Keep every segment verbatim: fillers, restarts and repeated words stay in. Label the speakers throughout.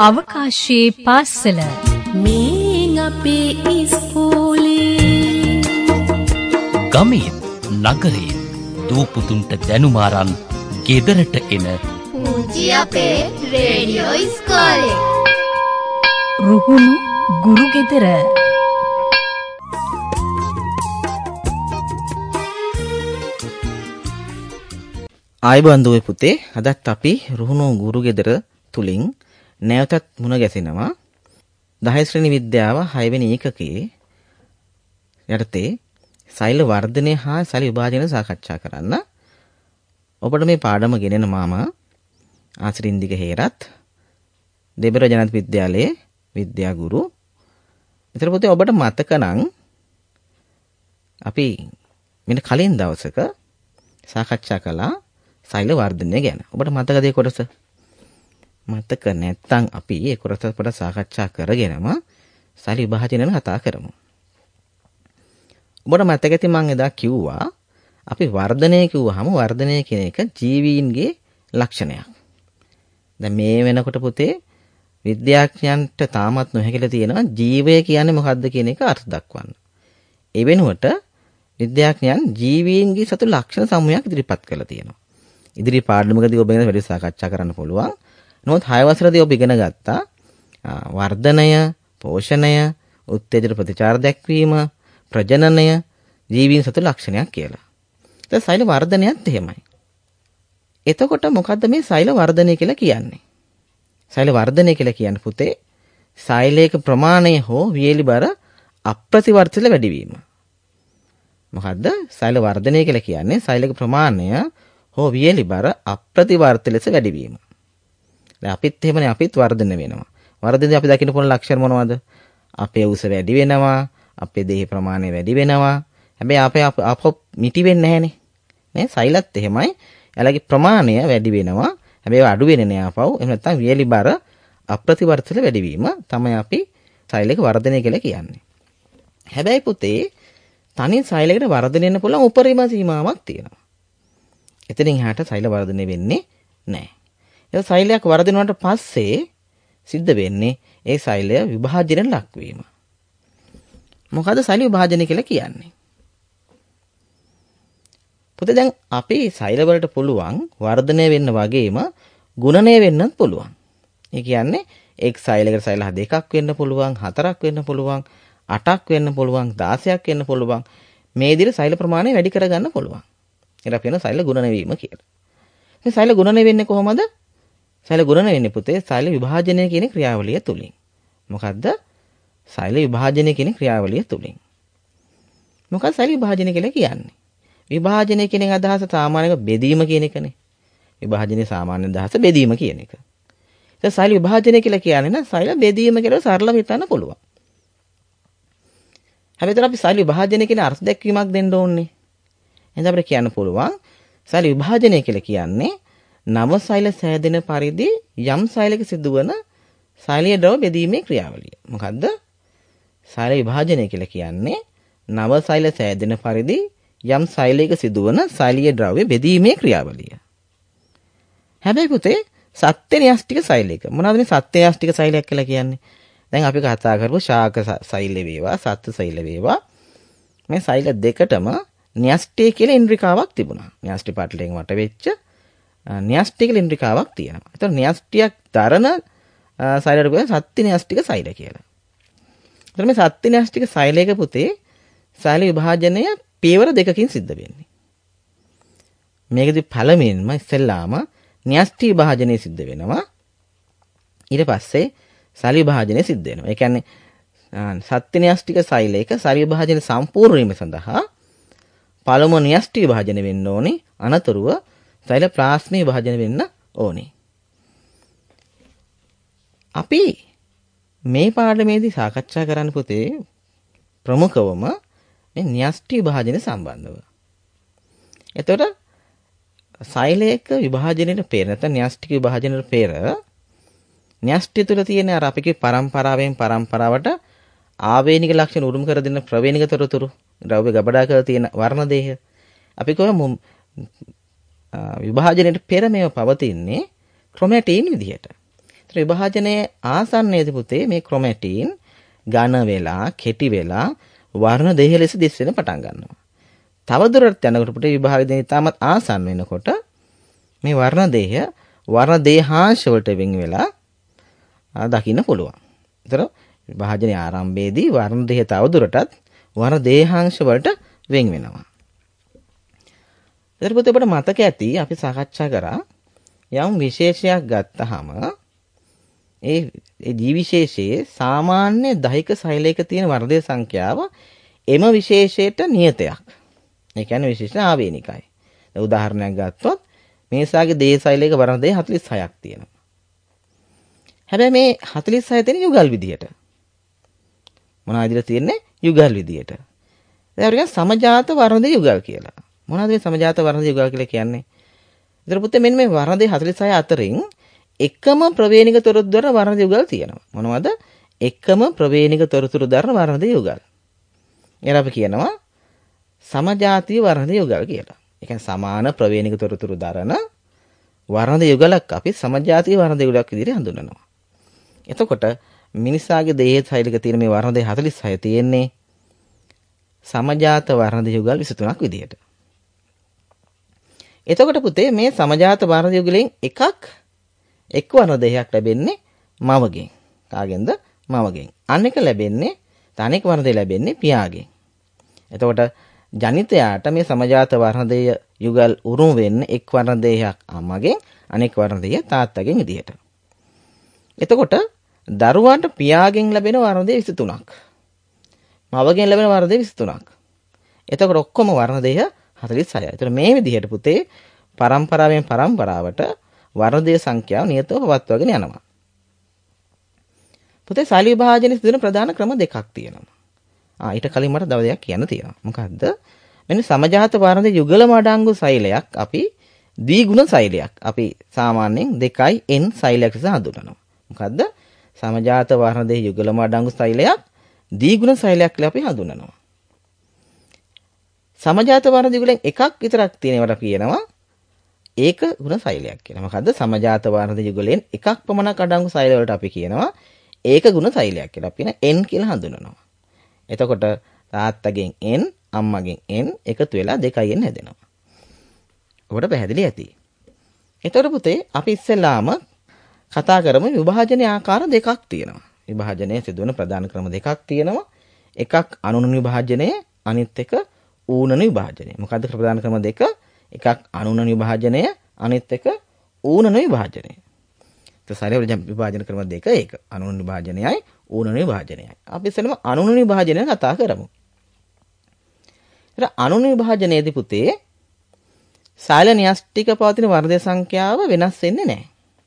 Speaker 1: අවකාශයේ පාසල
Speaker 2: මේ අපේ ඉස්කෝලේ
Speaker 3: ගමේ නගරේ දූපුතුන්ට දැනුම අරන් ගෙදරට එන
Speaker 4: පුංචි අපේ රේඩියෝ ඉස්කෝලේ
Speaker 1: රුහුණු ගුරු ගෙදර.
Speaker 5: ආයිබෝන් දුවේ පුතේ, අදත් අපි රුහුණු ගුරු ගෙදර තුලින් නැවතත් මුණ ගැසෙනවා. දහය ශ්‍රේණි විද්‍යාව හය වෙනි ඒකකයේ යටතේ සෛල වර්ධනය හා සෛල විභාජනය සාකච්ඡා කරන්න. ඔබට මේ පාඩම ගෙනෙන මම ආශ්‍රින්දික හේරත්, දෙබර ජනත විද්‍යාලයේ විද්‍යා ගුරු. විතර පුතේ ඔබට මතක නම් අපි මෙන්න කලින් දවසක සාකච්ඡා කළා සෛල වර්ධනය ගැන. ඔබට මතකද ඒ කොටස? මතක නැත්නම් අපි ඒ කොටස පොඩ සාකච්ඡා කරගෙනම සෛල විභාජනය ගැන කතා කරමු. ඔබට මතක ඇති මම එදා කිව්වා අපි වර්ධනය කිව්වහම වර්ධනය කියන එක ජීවීන්ගේ ලක්ෂණයක්. දැන් මේ වෙනකොට පුතේ විද්‍යාඥයන්ට තාමත් නොහැකිලා තියෙනවා ජීවය කියන්නේ මොකක්ද කියන එක අර්ථ දක්වන්න. ඒ වෙනුවට විද්‍යාඥයන් ජීවීන්ගේ සතු ලක්ෂණ සමූහයක් ඉදිරිපත් කරලා තියෙනවා. ඉදිරි පාඩමකදී ඔබ ගැන වැඩි සාකච්ඡා කරන්න පුළුවන්. නමුත් හය වසරේදී ඔබ ඉගෙන ගත්තා වර්ධනය, පෝෂණය, උත්තේජන ප්‍රතිචාර දැක්වීම, ප්‍රජනනය ජීවීන් සතු ලක්ෂණයක් කියලා. දැන් සෛල වර්ධනයත් එහෙමයි. එතකොට මොකද්ද මේ සෛල වර්ධනය කියලා කියන්නේ? සෛල වර්ධනය කියලා කියන්නේ පුතේ සෛලයක ප්‍රමාණය හෝ වියලි බර අප්‍රතිවර්ත ලෙස වැඩිවීම. මොකද්ද සෛල වර්ධනය කියලා කියන්නේ? සෛලයක ප්‍රමාණය හෝ වියලි බර අප්‍රතිවර්ත ලෙස වැඩිවීම. දැන් අපිත් එහෙමනේ අපිත් වර්ධනය වෙනවා. වර්ධනයේදී අපි දකින්න පුළුවන් ලක්ෂණ මොනවද? අපේ උස වැඩි වෙනවා, අපේ දේහ ප්‍රමාණය වැඩි වෙනවා. හැබැයි අපේ අප මිටි වෙන්නේ නැහනේ. නේ සෛලත් එහෙමයි. එයාලගේ ප්‍රමාණය වැඩි වෙනවා. හැබැයි අඩු වෙන්නේ නෑ ආපහු. එහෙම නැත්නම් වියලි බර අප්‍රතිවර්තල වැඩිවීම තමයි අපි සෛලයක වර්ධනය කියලා කියන්නේ. හැබැයි පුතේ තනි සෛලයකට වර්ධනය වෙන්න පුළුවන් උපරිම සීමාවක් තියෙනවා. එතනින් එහාට සෛල වර්ධනය වෙන්නේ නෑ. ඒ සෛලයක් වර්ධනය වුණාට පස්සේ සිද්ධ වෙන්නේ ඒ සෛලය විභාජනයට ලක්වීම. මොකද සෛල විභාජනය කියලා කියන්නේ? පුතේ දැන් අපේ සෛල වලට පුළුවන් වර්ධනය වෙන්න වගේම ගුණණය වෙන්නත් පුළුවන්. ඒ කියන්නේ එක් සෛලයකට සෛල දෙකක් වෙන්න පුළුවන්, හතරක් වෙන්න පුළුවන්, අටක් වෙන්න පුළුවන්, දහසක් වෙන්න පුළුවන්. මේ විදිහට සෛල ප්‍රමාණය වැඩි කරගන්න පුළුවන්. ඒක අපි කියන සෛල ගුණණය වීම කියලා. මේ සෛල ගුණණය වෙන්නේ කොහොමද? සෛල ගුණණය වෙන්නේ පුතේ සෛල විභාජනය කියන ක්‍රියාවලිය තුලින්. මොකද්ද? සෛල විභාජනය කියන ක්‍රියාවලිය තුලින්. මොකක්ද සෛල විභාජනය කියලා කියන්නේ? විභාජනය කියන අදහස සාමාන්‍යව බෙදීම කියන එකනේ. විභාජනයේ සාමාන්‍ය අදහස බෙදීම කියන එක. ඒ සෛල විභාජනය කියලා කියන්නේ නම් සෛල බෙදීම කියලා සරලව හිතන්න පුළුවන්. හැබැයි අපි සෛල විභාජනය කියන අර්ථ දැක්වීමක් දෙන්න ඕනේ. එහෙනම් අපිට කියන්න පුළුවන් සෛල විභාජනය කියලා කියන්නේ නව සෛල සෑදෙන පරිදි යම් සෛලයක සිදුවන සෛලීය ද්‍රව බෙදීමේ ක්‍රියාවලිය. මොකද්ද? සෛල විභාජනය කියලා කියන්නේ නව සෛල සෑදෙන පරිදි යම් සෛලයක සිදුවන සෛලීය ද්‍රව්‍ය බෙදීමේ ක්‍රියාවලිය. හැබැයි පුතේ සත්‍ය න්‍යෂ්ටික සෛලයක මොනවද මේ සත්‍ය න්‍යෂ්ටික සෛලයක් කියලා කියන්නේ? දැන් අපි කතා කරපු ශාක සෛල වේවා, සත්ත්ව සෛල වේවා. මේ සෛල දෙකටම න්‍යෂ්ටි කියලා ඉන්ද්‍රිකාවක් තිබුණා. න්‍යෂ්ටි පාටලෙන් වට වෙච්ච න්‍යෂ්ටි කියලා ඉන්ද්‍රිකාවක් තියෙනවා. ඒතර න්‍යෂ්ටියක් දරන සෛලයට කියනවා සත්‍ය න්‍යෂ්ටික සෛල කියලා. ඒතර මේ සත්‍ය න්‍යෂ්ටික සෛලයක පුතේ සෛල විභාජනය පියවර දෙකකින් සිද්ධ වෙන්නේ. මේකදී පළමුවෙන්ම ඉස්සෙල්ලාම න්‍යෂ්ටි විභාජනය සිද්ධ වෙනවා. ඊට පස්සේ සෛල විභාජනය සිද්ධ වෙනවා. ඒ කියන්නේ සත්‍ය න්‍යෂ්ටික සෛලයක සෛල විභාජනය සම්පූර්ණ වීම සඳහා පළමුව න්‍යෂ්ටි විභාජනය වෙන්න ඕනේ. අනතුරුව සෛල ප්ලාස්මා විභාජනය වෙන්න ඕනේ. අපි මේ පාඩමේදී සාකච්ඡා කරන්න පුතේ ප්‍රමුඛවම මේ න්‍යෂ්ටි විභාජනය සම්බන්ධව. එතකොට සෛලයක විභාජනයේ පෙර නැත්නම් න්‍යෂ්ටික විභාජනයේ පෙර න්‍යෂ්ටි තුල තියෙන අර අපේ පරම්පරාවෙන් පරම්පරාවට ආවේනික ලක්ෂණ උරුම කර දෙන ප්‍රවේණික තොරතුරු ද්‍රව්‍ය ගබඩා කර තියෙන වර්ණ දේහ අපි කොහොම විභාජනයේ පෙර මේව පවතින්නේ ක්‍රොමැටින් විදිහට. විභාජනයේ ආසන්නයේදී පුතේ මේ ක්‍රොමැටින් ඝන වෙලා, කෙටි වෙලා වර්ණ දෙහ ලෙස දිස් වෙන පටන් ගන්නවා. තවදුරටත් යනකොට පුතේ විභාජනයේ ඉතාමත් ආසන්න වෙනකොට මේ වර්ණ දෙහ වර්ණ දේහාංශ වලට වෙන් වෙලා දකින්න පුළුවන්. ඒතර විභාජනයේ ආරම්භයේදී වර්ණ දෙහ තවදුරටත් වර්ණ දේහාංශ වලට වෙන් වෙනවා. ඒතර පුතේ ඔබට මතක ඇති අපි සාකච්ඡා කරා යම් විශේෂයක් ගත්තාම ඒ ඒ ජීවිශේෂයේ සාමාන්‍ය දෛහික සෛලයක තියෙන වර්ධේ සංඛ්‍යාව එම විශේෂයට නියතයක්. ඒ කියන්නේ විශේෂ ආවේනිකයි. දැන් උදාහරණයක් ගත්තොත් මේසාගේ දේහ සෛලයක වර්ධේ හතළිස් හයක් තියෙනවා. හැබැයි මේ හතළිස් හය තියෙන යුගල් විදියට. මොනවද විදියට තියෙන්නේ? යුගල් විදියට. දැන් අපිට සමජාත වර්ධේ යුගල් කියලා. මොනවද මේ සමජාත වර්ධේ යුගල් කියලා කියන්නේ? ඉතින් පුතේ මෙන්න මේ වර්ධේ හතළිස් හය අතරින් එකම ප්‍රවේණික තොරතුරු දරන වර්ණ යුගල් තියෙනවා. මොනවද? එකම ප්‍රවේණික තොරතුරු දරන වර්ණ යුගල්. එයාලා අපි කියනවා සමජාතීය වර්ණ යුගල් කියලා. ඒ කියන්නේ සමාන ප්‍රවේණික තොරතුරු දරන වර්ණ යුගලක් අපි සමජාතීය වර්ණ යුගලක් විදිහට හඳුන්වනවා. එතකොට මිනිසාගේ දේහ සෛලික තියෙන මේ වර්ණ හතළිස් හය තියෙන්නේ සමජාත වර්ණ යුගල් විසි තුනක් විදිහට. එතකොට පුතේ මේ සමජාත වර්ණ යුගලෙන් එකක් එක් වර්ණ දෙකක් ලැබෙන්නේ මවගෙන්. කාගෙන්ද? මවගෙන්. අනෙක ලැබෙන්නේ තනෙක් වර්ණ දෙක ලැබෙන්නේ පියාගෙන්. එතකොට ජනිතයාට මේ සමජාත වර්ණ දෙය යුගල් උරුම වෙන්නේ එක් වර්ණ දෙකක් අම්මගෙන් අනෙක් වර්ණ දෙක තාත්තගෙන් විදිහට. එතකොට දරුවාට පියාගෙන් ලැබෙන වර්ණ දෙක විසි තුනක්. මවගෙන් ලැබෙන වර්ණ දෙක විසි තුනක්. එතකොට ඔක්කොම වර්ණ දෙක හතළිස් හයයි. එතකොට මේ විදිහට පුතේ පරම්පරාවෙන් පරම්පරාවට වර්ධේ සංඛ්‍යාව නියතව පවත්වාගෙන යනවා. පුතේ සෛල විභාජනයේ සිදුවන ප්‍රධාන ක්‍රම දෙකක් තියෙනවා. ආ ඊට කලින් මට තව දෙයක් කියන්න තියෙනවා. මොකද්ද? මෙන්න සමජාත වර්ධේ යුගල මඩංගු සෛලයක් අපි ද්විගුණ සෛලයක්. අපි සාමාන්‍යයෙන් දෙකයි n සෛලයක් ලෙස හඳුන්වනවා. මොකද්ද? සමජාත වර්ධේ යුගල මඩංගු සෛලයක් ද්විගුණ සෛලයක් කියලා අපි හඳුන්වනවා. සමජාත වර්ධේ යුගලෙන් එකක් විතරක් තියෙනවට කියනවා ඒක ගුණ සෛලයක් කියලා. මොකද්ද? සමජාත වර්ධ යුගලෙන් එකක් පමණක් අඩංගු සෛල වලට අපි කියනවා ඒක ගුණ සෛලයක් කියලා. අපි කියන n කියලා හඳුන්වනවා. එතකොට තාත්තගෙන් n, අම්මගෙන් n එකතු වෙලා දෙකයි n හැදෙනවා. ඔබට පැහැදිලි ඇති. එතකොට පුතේ අපි ඉස්සෙල්ලාම කතා කරමු විභාජනයේ ආකාර දෙකක් තියෙනවා. විභාජනයේ සිදුවන ප්‍රධාන ක්‍රම දෙකක් තියෙනවා. එකක් අනුන විභාජනය, අනිත් එක ඌනන විභාජනය. මොකද්ද ප්‍රධාන ක්‍රම දෙක? එකක් අනුන විභාජනය, අනිත් එක ඌනන විභාජනය. તો සාරේ විභාජන ක්‍රම දෙක ඒක. අනුන විභාජනයයි ඌනන විභාජනයයි. අපි ඉස්සෙල්ලාම අනුන විභාජනය කතා කරමු. ඒත් අනුන විභාජනයේදී පුතේ සෛල න්‍යෂ්ටික පවතින වර්ධේ සංඛ්‍යාව වෙනස් වෙන්නේ නැහැ.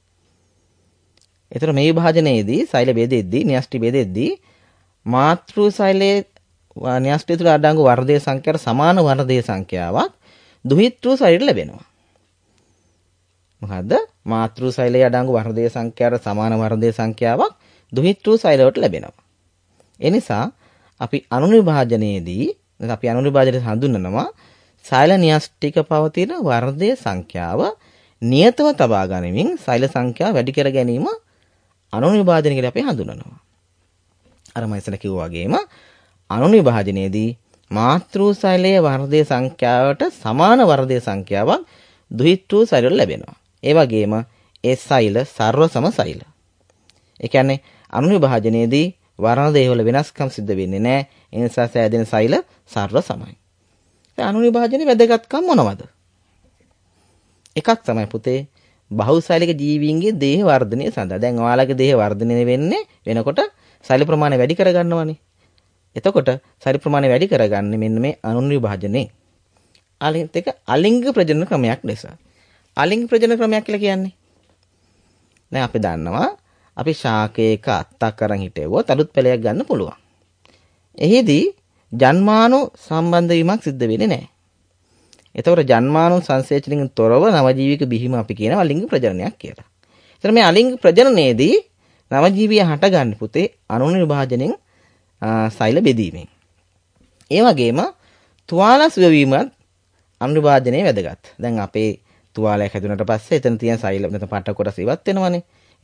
Speaker 5: ඒතර මේ විභාජනයේදී සෛල ભેදෙද්දී න්‍යෂ්ටි ભેදෙද්දී මාතෘ සෛලයේ න්‍යෂ්ටි තුල අඩංගු වර්ධේ සංඛ්‍යාවට සමාන වර්ධේ සංඛ්‍යාවක් දුහිතෘ සෛලයට ලැබෙනවා. මොකද්ද? මාතෘ සෛලයේ අඩංගු වර්ධේ සංඛ්‍යාවට සමාන වර්ධේ සංඛ්‍යාවක් දුහිතෘ සෛලයට ලැබෙනවා. ඒ නිසා අපි අනුන විභාජනයේදී අපි අනුන විභාජනය හඳුන්වනවා සෛල න්‍යෂ්ටික පවතින වර්ධේ සංඛ්‍යාව නියතව තබා ගනිමින් සෛල සංඛ්‍යාව වැඩි කර ගැනීම අනුන විභාජනය කියලා අපි හඳුන්වනවා. අර මම ඉස්සෙල්ලා කිව්වා වගේම අනුන විභාජනයේදී මාතෘ සෛලයේ වර්ධේ සංඛ්‍යාවට සමාන වර්ධේ සංඛ්‍යාවක් දුහිතෘ සෛල වල ලැබෙනවා. ඒ වගේම ඒ සෛල සර්ව සම සෛල. ඒ කියන්නේ අනුන විභාජනයේදී වර්ණ දෙක වල වෙනස්කම් සිද්ධ වෙන්නේ නැහැ. ඒ නිසා සෑදෙන සෛල සර්ව සමයි. දැන් අනුන විභාජනයේ වැදගත්කම් මොනවද? එකක් තමයි පුතේ බහුසෛලික ජීවීන්ගේ දේහ වර්ධනය සඳහා. දැන් ඔයාලගේ දේහ වර්ධනය වෙන්නේ වෙනකොට සෛල ප්‍රමාණය වැඩි කරගන්නවනේ. එතකොට සෛල ප්‍රමාණය වැඩි කරගන්නේ මෙන්න මේ අනුන විභාජනයේ. අලින්ත් එක අලිංග ප්‍රජනන ක්‍රමයක් ලෙස. අලිංග ප්‍රජනන ක්‍රමයක් කියලා කියන්නේ. දැන් අපි දන්නවා අපි ශාකයක අත්තක් අරන් හිටෙවුවොත් අලුත් පැලයක් ගන්න පුළුවන්. එහිදී ජන්මාණු සම්බන්ධ වීමක් සිද්ධ වෙන්නේ නැහැ. එතකොට ජන්මාණු සංසේචනයෙන් තොරව නවජීවික බිහිම අපි කියනවා අලිංග ප්‍රජනනයක් කියලා. එතන මේ අලිංග ප්‍රජනනයේදී නවජීවිය හටගන්නේ පුතේ අනුන විභාජනයෙන් සෛල බෙදීමෙන්. ඒ වගේම තුවාල සුවවීමත් අනුන විභාජනයේ වැදගත්. දැන් අපේ තුවාලයක් හැදුනට පස්සේ එතන තියෙන සෛල නැත්නම් පට්ට කොටස ඉවත් වෙනවනේ.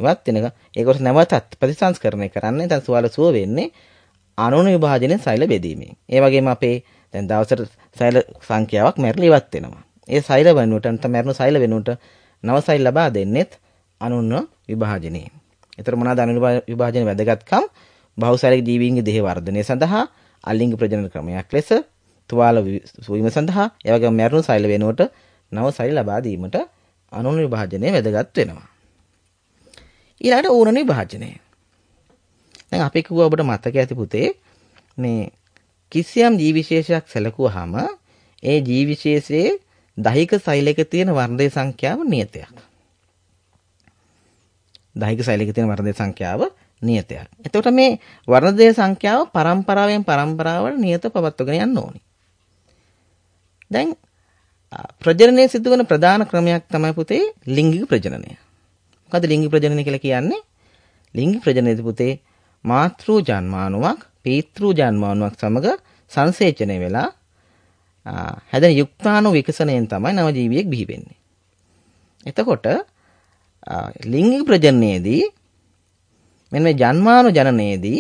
Speaker 5: ඉවත් වෙනක ඒ කොටස නැවතත් ප්‍රතිසංස්කරණය කරන්නේ. දැන් සුවල සුව වෙන්නේ අණු විභාජනයේ සෛල බෙදීමෙන්. ඒ වගේම අපේ දැන් දවසට සෛල සංඛ්‍යාවක් මැරලා ඉවත් වෙනවා. ඒ සෛල වෙනුවට නැත්නම් මැරුණු සෛල වෙනුවට නව සෛල ලබා දෙන්නෙත් අණු විභාජනයේ. ඒතර මොනවාද අණු විභාජනයේ වැදගත්කම්? බහුසෛලික ජීවීන්ගේ දේහ වර්ධනය සඳහා අලිංග ප්‍රජනන ක්‍රමයක් ලෙස තුවාල වීම සඳහා ඒ වගේම මැරුණු සෛල වෙනුවට නව සෛල ලබා දීමට අණු විභාජනය වැදගත් වෙනවා. ඊළඟට ඌර්ණ විභාජනය. දැන් අපි කිව්වා ඔබට මතක ඇති පුතේ මේ කිසියම් ජීව විශේෂයක් සැලකුවාම ඒ ජීව විශේෂයේ දෛහික සෛලයක තියෙන වර්ණයේ සංඛ්‍යාව නියතයක්. දෛහික සෛලයක තියෙන වර්ණයේ සංඛ්‍යාව නියතයක්. එතකොට මේ වර්ණයේ සංඛ්‍යාව පරම්පරාවෙන් පරම්පරාවට නියත පවත්වගෙන යන්න ඕනි. දැන් ප්‍රජනනයේ සිදුවන ප්‍රධාන ක්‍රමයක් තමයි පුතේ ලිංගික ප්‍රජනනය. මොකද ලිංගික ප්‍රජනනය කියලා කියන්නේ? ලිංගික ප්‍රජනනයේදී පුතේ මාතෘ ජන්මාණුවක් පීතෘ ජන්මාණුවක් සමග සංසේචනය වෙලා හැදෙන යුක්තාණු විකසනයෙන් තමයි නව ජීවියෙක් බිහි වෙන්නේ. එතකොට ලිංගික ප්‍රජනනයේදී මෙන්න මේ ජන්මාණු ජනනයේදී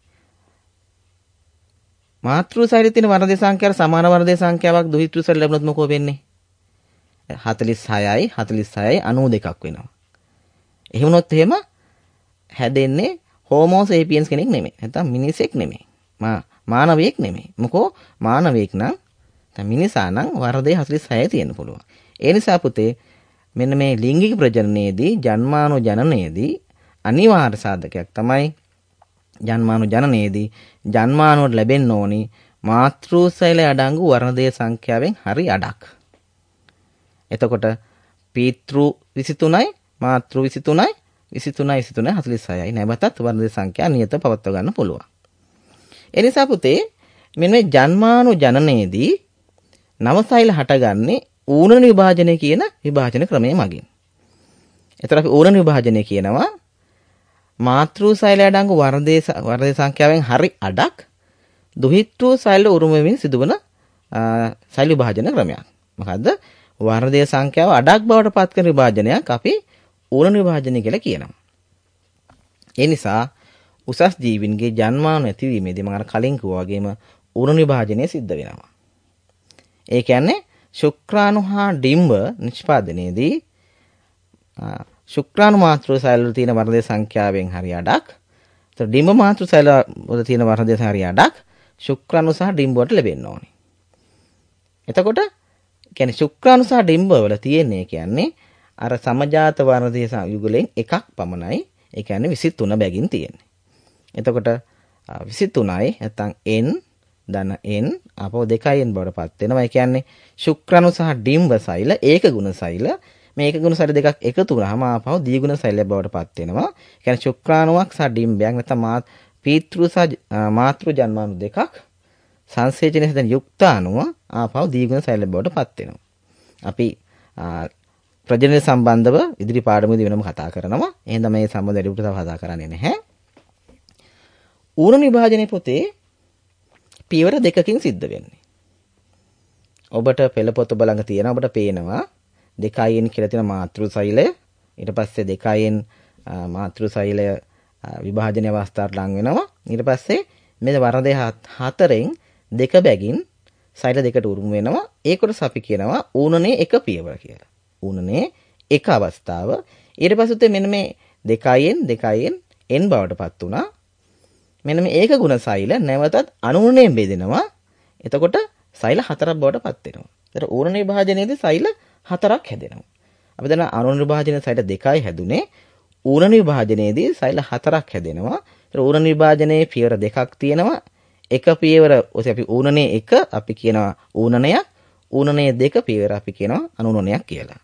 Speaker 5: මාතෘ සෛලයේ තියෙන වර්ණයේ සංඛ්‍යාව සමාන වර්ණයේ සංඛ්‍යාවක් දුහිතෘ සෛල ලැබුණොත් මොකෝ වෙන්නේ? හතළිස් හයයි හතළිස් හයයි අනූ දෙකක් වෙනවා. එහෙම වුණොත් එහෙම හැදෙන්නේ හෝමෝ සේපියන්ස් කෙනෙක් නෙමෙයි. නැත්නම් මිනිසෙක් නෙමෙයි. මා මානවයෙක් නෙමෙයි. මොකෝ මානවයෙක් නම් දැන් මිනිසා නම් වර්ණයේ හතළිස් හයයි තියෙන්න පුළුවන්. ඒ නිසා පුතේ මෙන්න මේ ලිංගික ප්‍රජනනයේදී ජන්මාණු ජනනයේදී අනිවාර්ය සාධකයක් තමයි ජන්මාණු ජනනයේදී ජන්මාණුවට ලැබෙන්න ඕනි මාතෘ සෛල අඩංගු වර්ණදේය සංඛ්‍යාවෙන් හරි අඩක්. එතකොට පීතෘ විසි තුනයි මාතෘ විසි තුනයි විසි තුනයි විසි තුනයි හතළිස් හයයි නැවතත් වර්ණදේය සංඛ්‍යා නියත පවත්වා ගන්න පුළුවන්. ඒ නිසා පුතේ මෙන්න මේ ජන්මාණු ජනනයේදී නව සෛල හටගන්නේ ඌර්ණ විභාජනය කියන විභාජන ක්‍රමය මගින්. එතකොට අපි ඌර්ණ විභාජනය කියනවා මාතෘ සෛල අඩංගු වර්ණදේය වර්ණදේය සංඛ්‍යාවෙන් හරි අඩක් දුහිතෘ සෛල උරුම වෙමින් සිදුවන සෛල විභාජන ක්‍රමයක්. මොකද්ද? වර්ණදේය සංඛ්‍යාව අඩක් බවට පත් කරන විභාජනයක් අපි ඌර්ණ විභාජනය කියලා කියනවා. ඒ නිසා උසස් ජීවීන්ගේ ජන්මාණු ඇතිවීමේදී මම අර කලින් කිව්වා වගේම ඌර්ණ විභාජනය සිද්ධ වෙනවා. ඒ කියන්නේ ශුක්‍රාණු හා ඩිම්බ නිෂ්පාදනයේදී ශුක්‍රාණු මාතෘ සෛල වල තියෙන වර්ණදේය සංඛ්‍යාවෙන් හරි අඩක්. ඒතර ඩිම්බ මාතෘ සෛල වල තියෙන වර්ණදේය හරි අඩක් ශුක්‍රාණු සහ ඩිම්බ වලට ලැබෙන්න ඕනේ. එතකොට කියන්නේ ශුක්‍රාණු සහ ඩිම්බ වල තියෙන්නේ කියන්නේ අර සමජාත වර්ණදේය යුගලෙන් එකක් පමණයි. ඒ කියන්නේ විසි තුන බැගින් තියෙන්නේ. එතකොට විසි තුනයි නැත්නම් n ධන n අපෝ දෙකයි n බවට පත් වෙනවා. ඒ කියන්නේ ශුක්‍රාණු සහ ඩිම්බ සෛල ඒක ගුණ සෛල මේ ඒක ගුණ සෛල දෙකක් එකතු වුණාම ආපහු ද්විගුණ සෛල බවට පත් වෙනවා. ඒ කියන්නේ ශුක්‍රාණුවක් සහ ඩිම්බයක් නැත්නම් පීතෘ සහ මාතෘ ජන්මාණු දෙකක් සංසේචනයේ හදන යුක්තාණුව ආපහු ද්විගුණ සෛල බවට පත් වෙනවා. අපි ප්‍රජනන සම්බන්ධව ඉදිරි පාඩමේදී වෙනම කතා කරනවා. එහෙනම් මේ සම්බන්ධ වැඩිපුර තව කතා කරන්නේ නැහැ. ඌර්ණ විභාජනයේ පොතේ පියවර දෙකකින් සිද්ධ වෙන්නේ. ඔබට පෙළ පොත ඔබ ළඟ තියෙනවා. ඔබට පේනවා දෙකයින් කියලා තියෙන මාතෘ සෛලය. ඊට පස්සේ දෙකයින් මාතෘ සෛලය විභාජන අවස්ථාවට ලං වෙනවා. ඊට පස්සේ මේ වර්ණදේය හතරෙන් දෙක බැගින් සෛල දෙකට උරුම වෙනවා. ඒ කොටස අපි කියනවා ඌර්ණයේ එක පියවර කියලා. ඌර්ණයේ එක අවස්ථාව. ඊට පස්සේ මෙන්න මේ දෙකයින් දෙකයින් n බවට පත් වුණා. මෙන්න මේ ඒක ගුණ සෛල නැවතත් අනුර්ණයෙන් බෙදෙනවා. එතකොට සෛල හතරක් බවට පත් වෙනවා. ඒතර ඌර්ණ විභාජනයේදී සෛල හතරක් හැදෙනවා. අපි දන්නා අනුර්ණ විභාජනයේ සෛල දෙකයි හැදුනේ. ඌර්ණ විභාජනයේදී සෛල හතරක් හැදෙනවා. ඒතර ඌර්ණ විභාජනයේ පියවර දෙකක් තියෙනවා. එක පියවර ඔසේ අපි ඌර්ණයේ එක අපි කියනවා ඌර්ණනයක්. ඌර්ණයේ දෙක පියවර අපි කියනවා අනුර්ණනයක් කියලා.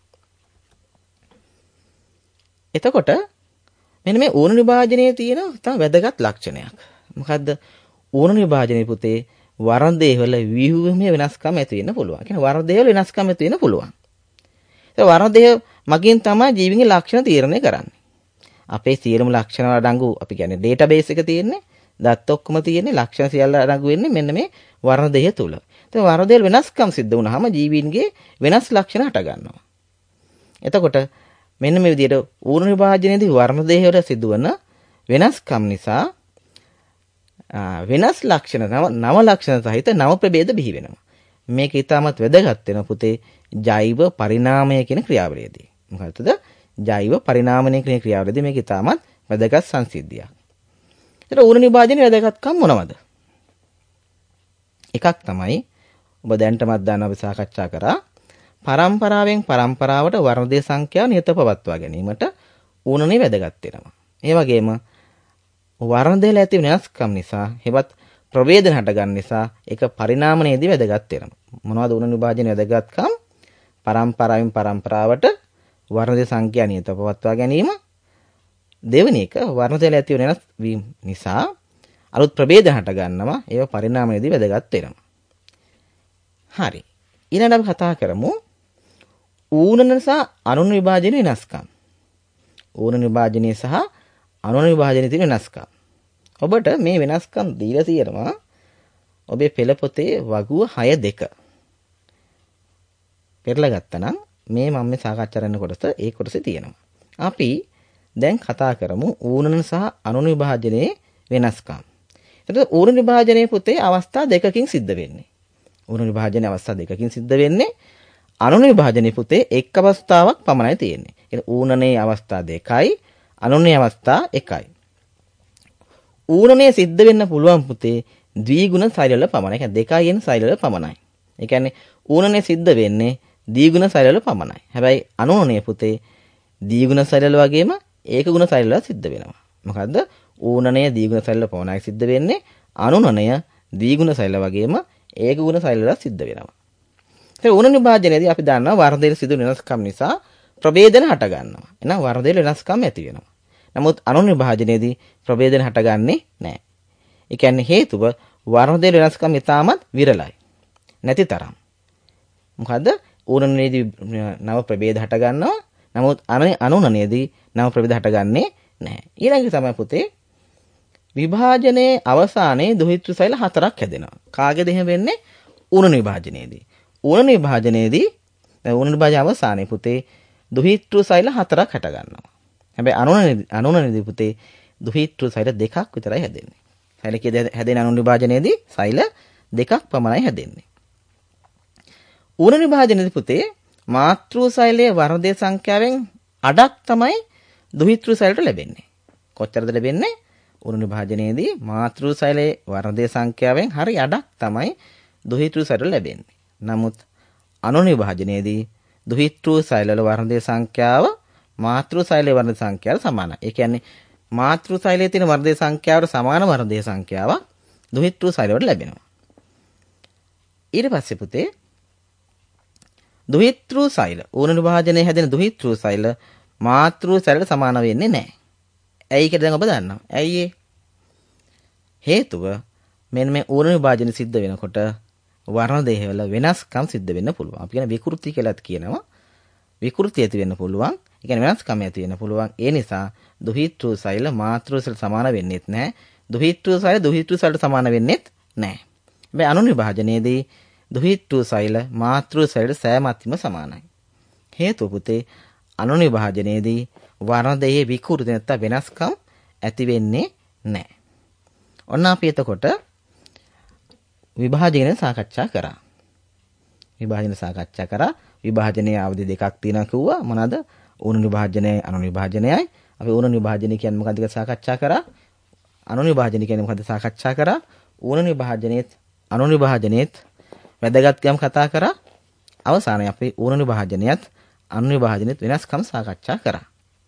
Speaker 5: එතකොට මෙන්න මේ ඌර්ණ විභාජනයේ තියෙන තව වැදගත් ලක්ෂණයක්. මොකද්ද? ඌර්ණ විභාජනයේ පුතේ වර්ණදේය වල ව්‍යුහමය වෙනස්කම් ඇති වෙන්න පුළුවන්. කියන්නේ වර්ණදේය වල වෙනස්කම් ඇති වෙන්න පුළුවන්. ඒ වර්ණදේය මගින් තමයි ජීවීන්ගේ ලක්ෂණ තීරණය කරන්නේ. අපේ සියලුම ලක්ෂණ අඩංගු අපි කියන්නේ ඩේටාබේස් එක තියෙන්නේ. දත් ඔක්කොම තියෙන්නේ ලක්ෂණ සියල්ල අඩංගු වෙන්නේ මෙන්න මේ වර්ණදේය තුල. ඒ වර්ණදේය වෙනස්කම් සිද්ධ වුණාම ජීවීන්ගේ වෙනස් ලක්ෂණ හට ගන්නවා. එතකොට මෙන්න මේ විදිහට ඌර්ණ විභාජනයේදී වර්ණ දේහ වල සිදුවන වෙනස්කම් නිසා වෙනස් ලක්ෂණ නව නව ලක්ෂණ සහිත නව ප්‍රභේද බිහි වෙනවා. මේක ඊටමත් වැදගත් වෙන පුතේ ජෛව පරිණාමය කියන ක්‍රියාවලියේදී. මොකද්ද? ජෛව පරිණාමණය කියන ක්‍රියාවලියේදී මේක ඊටමත් වැදගත් සංසිද්ධියක්. ඒතර ඌර්ණ විභාජනයේ වැදගත්කම් මොනවද? එකක් තමයි ඔබ දැන්ටමත් දන්න අපි සාකච්ඡා කරා පරම්පරාවෙන් පරම්පරාවට වර්ණ සංඛ්‍යාව නියත පවත්වා ගැනීමට ඌර්ණනේ වැදගත් වෙනවා. ඒ වගේම වර්ණ දෙල ඇති වෙනස්කම් නිසා හෙවත් ප්‍රවේදන හට ගන්න නිසා ඒක පරිණාමණයේදී වැදගත් වෙනවා. මොනවද ඌර්ණ විභාජනයේ වැදගත්කම්? පරම්පරාවෙන් පරම්පරාවට වර්ණ සංඛ්‍යාව නියත පවත්වා ගැනීම. දෙවෙනි එක වර්ණ දෙල ඇති වෙනස් වීම නිසා අලුත් ප්‍රභේද හට ගන්නවා. ඒව පරිණාමයේදී වැදගත් වෙනවා. හරි. ඊළඟට අපි කතා කරමු ඌර්ණ සහ අනුර්ණ විභාජන වෙනස්කම්. ඌර්ණ විභාජනයේ සහ අනුර්ණ විභාජනයේ තියෙන වෙනස්කම්. ඔබට මේ වෙනස්කම් දීලා තියෙනවා ඔබේ පෙළ පොතේ වගුව හය දෙක. පෙරලා ගත්තා නම් මේ මම මේ සාකච්ඡා කරන කොටස ඒ කොටසේ තියෙනවා. අපි දැන් කතා කරමු ඌර්ණ සහ අනුර්ණ විභාජනයේ වෙනස්කම්. එතකොට ඌර්ණ විභාජනයේ පුතේ අවස්ථා දෙකකින් සිද්ධ වෙන්නේ. ඌර්ණ විභාජනයේ අවස්ථා දෙකකින් සිද්ධ වෙන්නේ. අනුර්ණ විභාජනයේ පුතේ එක් අවස්ථාවක් පමණයි තියෙන්නේ. ඒ ඌර්ණයේ අවස්ථා දෙකයි අනුර්ණයේ අවස්ථා එකයි. ඌර්ණයේ සිද්ධ වෙන්න පුළුවන් පුතේ ද්විගුණ සෛලවල පමණයි. ඒ කියන්නේ දෙකයින් සෛලවල පමණයි. ඒ කියන්නේ ඌර්ණයේ සිද්ධ වෙන්නේ ද්විගුණ සෛලවල පමණයි. හැබැයි අනුර්ණයේ පුතේ ද්විගුණ සෛලවල වගේම ඒකගුණ සෛලවල සිද්ධ වෙනවා. මොකද්ද? ඌර්ණය ද්විගුණ සෛලවල පමණයි සිද්ධ වෙන්නේ. අනුර්ණය ද්විගුණ සෛලවල වගේම ඒකගුණ සෛලවල සිද්ධ වෙනවා. ඒ ඌර්ණ විභාජනයේදී අපි දන්නවා වර්ණ දෙක සිදු වෙනස්කම් නිසා ප්‍රභේදන හට ගන්නවා. එහෙනම් වර්ණ දෙක වෙනස්කම් ඇති වෙනවා. නමුත් අනුර්ණ විභාජනයේදී ප්‍රභේදන හටගන්නේ නැහැ. ඒ කියන්නේ හේතුව වර්ණ දෙක වෙනස්කම් ඉතාමත් විරලයි. නැති තරම්. මොකද ඌර්ණයේදී නව ප්‍රභේද හට ගන්නවා. නමුත් අනුර්ණයේදී නව ප්‍රභේද හටගන්නේ නැහැ. ඊළඟට තමයි පුතේ විභාජනයේ අවසානයේ දුහිතෘ සෛල හතරක් හැදෙනවා. කාගේද එහෙම වෙන්නේ? ඌර්ණ විභාජනයේදී. ඌර්ණ විභාජනයේදී ඌර්ණ විභාජන අවසානයේ පුතේ දුහිතෘ සෛල හතරක් හට ගන්නවා. හැබැයි අනුර්ණයේදී අනුර්ණයේදී පුතේ දුහිතෘ සෛල දෙකක් විතරයි හැදෙන්නේ. සෛල කීයද හැදෙන අනුර්ණ විභාජනයේදී? සෛල දෙකක් පමණයි හැදෙන්නේ. ඌර්ණ විභාජනයේදී පුතේ මාතෘ සෛලයේ වර්ණ දෙක සංඛ්‍යාවෙන් අඩක් තමයි දුහිතෘ සෛලට ලැබෙන්නේ. කොච්චරද ලැබෙන්නේ? ඌර්ණ විභාජනයේදී මාතෘ සෛලයේ වර්ණ දෙක සංඛ්‍යාවෙන් හරි අඩක් තමයි දුහිතෘ සෛලට ලැබෙන්නේ. නමුත් අනුර්ණ විභාජනයේදී දුහිතෘ සෛලවල වර්ණ දෙක සංඛ්‍යාව මාතෘ සෛලයේ වර්ණ සංඛ්‍යාවට සමානයි. ඒ කියන්නේ මාතෘ සෛලයේ තියෙන වර්ණ දෙක සංඛ්‍යාවට සමාන වර්ණ දෙක සංඛ්‍යාවක් දුහිතෘ සෛලවල ලැබෙනවා. ඊට පස්සේ පුතේ දුහිතෘ සෛල ඌර්ණ විභාජනයේ හැදෙන දුහිතෘ සෛල මාතෘ සෛලට සමාන වෙන්නේ නැහැ. ඇයි කියලා දැන් ඔබ දන්නවා. ඇයි ඒ? හේතුව මෙන්න මේ ඌර්ණ විභාජන සිද්ධ වෙනකොට වර්ණ දේහ වල වෙනස්කම් සිද්ධ වෙන්න පුළුවන්. අපි කියන විකෘති කියලාත් කියනවා. විකෘති ඇති වෙන්න පුළුවන්. ඒ කියන්නේ වෙනස්කම් ඇති වෙන්න පුළුවන්. ඒ නිසා දුහිතෘ සෛල මාතෘ සෛල සමාන වෙන්නේත් නැහැ. දුහිතෘ සෛල දුහිතෘ සෛලට සමාන වෙන්නේත් නැහැ. හැබැයි අනුර්ණ විභාජනයේදී දුහිතෘ සෛල මාතෘ සෛලට සෑමත්ම සමානයි. හේතුව පුතේ අනුර්ණ විභාජනයේදී වර්ණ දෙහි විකෘති නැත්නම් වෙනස්කම් ඇති වෙන්නේ නැහැ. ඔන්න අපි එතකොට විභාජනය සාකච්ඡා කරා. විභාජන සාකච්ඡා කරා. විභාජනයේ අවධි දෙකක් තියෙනවා කිව්වා. මොනවාද? ඌර්ණ විභාජනයයි අනුර්ණ විභාජනයයි. අපි ඌර්ණ විභාජනය කියන්නේ මොකක්ද කියලා සාකච්ඡා කරා. අනුර්ණ විභාජනය කියන්නේ මොකක්ද සාකච්ඡා කරා. ඌර්ණ විභාජනයේත් අනුර්ණ විභාජනයේත් වැදගත්කම් කතා කරා. අවසානයේ අපි ඌර්ණ විභාජනයත් අනුර්ණ විභාජනයේත් වෙනස්කම් සාකච්ඡා කරා.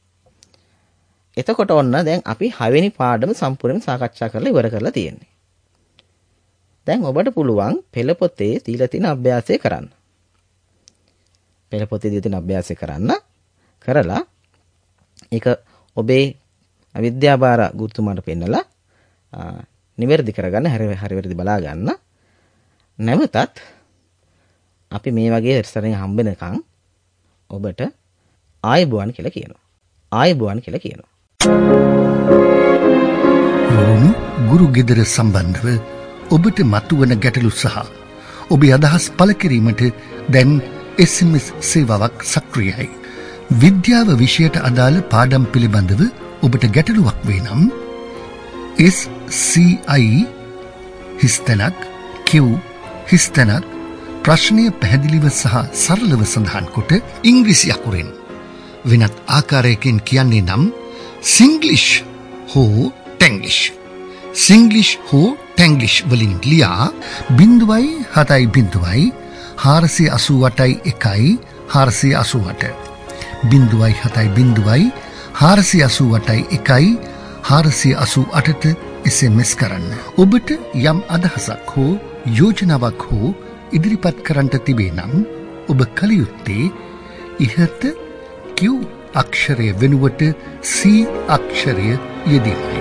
Speaker 5: එතකොට ඔන්න දැන් අපි හයවෙනි පාඩම සම්පූර්ණයෙන් සාකච්ඡා කරලා ඉවර කරලා තියෙන්නේ. දැන් ඔබට පුළුවන් පෙළ පොතේ තියලා තියෙන අභ්‍යාසය කරන්න. පෙළ පොතේ තියලා තියෙන අභ්‍යාසය කරන්න. කරලා ඒක ඔබේ විද්‍යාභාර ගුරුතුමාට පෙන්නලා නිවැරදි කරගන්න, හරි හරි වැරදි බලා ගන්න. නැවතත් අපි මේ වගේ ඉස්සරහින් හම්බ වෙනකන් ඔබට ආයුබෝවන් කියලා කියනවා. ආයුබෝවන් කියලා කියනවා.
Speaker 6: රුණු ගුරු ගෙදර සම්බන්ධව ඔබට මතුවන ගැටලු සහ ඔබේ අදහස් පළ කිරීමට දැන් එස් එම් එස් සේවාවක් සක්‍රියයි. විද්‍යාව විෂයට අදාළ පාඩම් පිළිබඳව ඔබට ගැටලුවක් වේ නම් S C I හිස්තැනක් Q හිස්තැනක් ප්‍රශ්නය පැහැදිලිව සහ සරලව සඳහන් කොට ඉංග්‍රීසි අකුරෙන් වෙනත් ආකාරයකින් කියන්නේ නම් සිංග්ලිෂ් හෝ ටැන්ග්ලිෂ් සිංග්ලිෂ් හෝ ටැන්ග්ලිෂ් වලින් ලියා බිංදුවයි හතයි බිංදුවයි හාරසිය අසූ අටයි එකයි හාරසිය අසූ අට බිංදුවයි හතයි බිංදුවයි හාරසිය අසූ අටයි එකයි හාරසිය අසූ අටට S M S කරන්න. ඔබට යම් අදහසක් හෝ යෝජනාවක් හෝ ඉදිරිපත් කරන්නට තිබේ නම් ඔබ කල යුත්තේ ඉහත Q අක්ෂරය වෙනුවට C අක්ෂරය යෙදීමයි.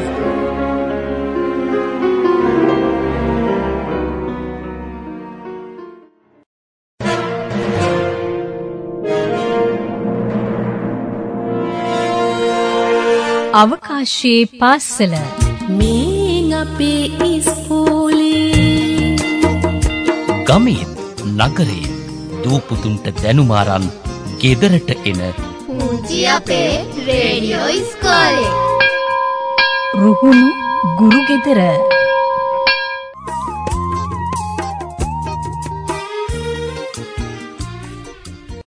Speaker 1: අවකාශයේ පාසල
Speaker 2: මේ අපේ ඉස්කෝලේ
Speaker 3: ගමේ නගරේ දූපුතුන්ට දැනුමාරන් ගෙදරට එන
Speaker 4: පුංචි අපේ රේඩියෝ ඉස්කෝලේ.
Speaker 1: රුහුණු ගුරු ගෙදර